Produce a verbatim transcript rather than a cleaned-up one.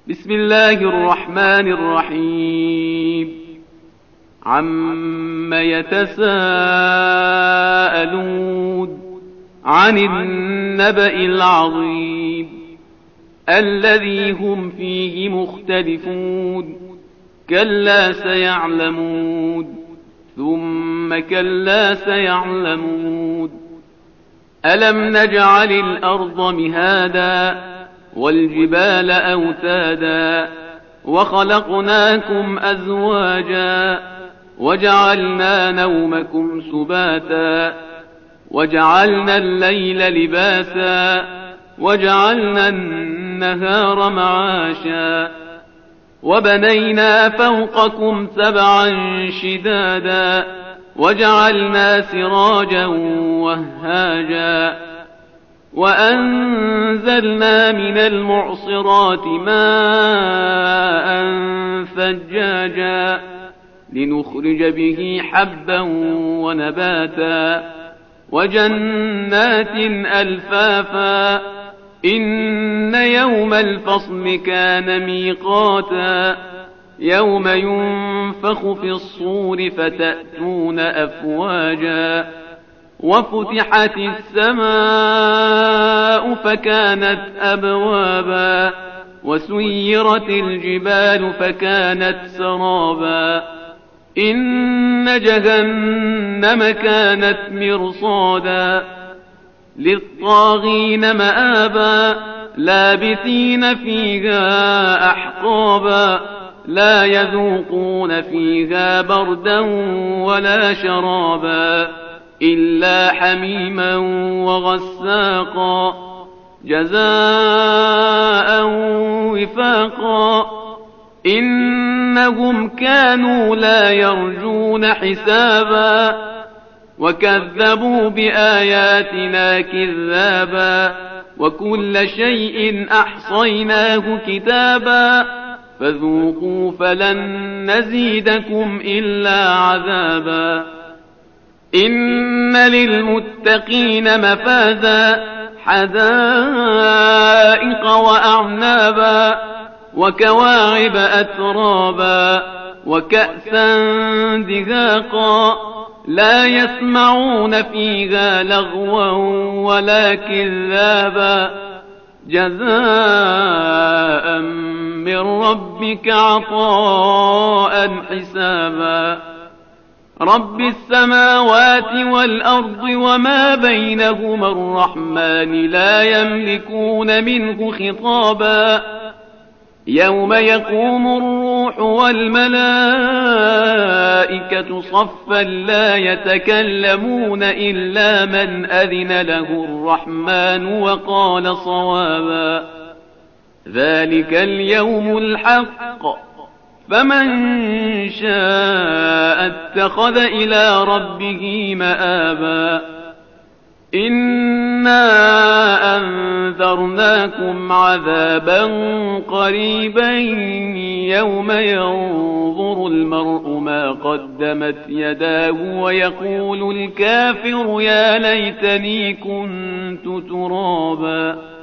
بسم الله الرحمن الرحيم عم يتساءلون عن النبأ العظيم الذي هم فيه مختلفون كلا سيعلمون ثم كلا سيعلمون ألم نجعل الأرض مهادا والجبال أوتادا وخلقناكم أزواجا وجعلنا نومكم سباتا وجعلنا الليل لباسا وجعلنا النهار معاشا وبنينا فوقكم سبعا شدادا وجعلنا سراجا وهاجا وأنزلنا من المعصرات ماء ثجاجا لنخرج به حبا ونباتا وجنات ألفافا إن يوم الفصل كان ميقاتا يوم ينفخ في الصور فتأتون أفواجا وفتحت السماء فكانت أبوابا وسيرت الجبال فكانت سرابا إن جهنم كانت مرصادا للطاغين مآبا لابثين فيها أحقابا لا يذوقون فيها بردا ولا شرابا إلا حميما وغساقا جزاء وفاقا إنهم كانوا لا يرجون حسابا وكذبوا بآياتنا كذابا وكل شيء أحصيناه كتابا فذوقوا فلن نزيدكم إلا عذابا إن للمتقين مفازا حدائق وأعنابا وكواعب أترابا وكأسا دهاقا لا يسمعون فيها لغوا ولا كذابا جزاء من ربك عطاء حسابا رب السماوات والأرض وما بينهما الرحمن لا يملكون منه خطابا يوم يقوم الروح والملائكة صفا لا يتكلمون إلا من أذن له الرحمن وقال صوابا ذلك اليوم الحق فمن شاء اتخذ إلى ربه مآبا إنا أنذرناكم عذابا قريبا يوم ينظر المرء ما قدمت يداه ويقول الكافر يا ليتني كنت ترابا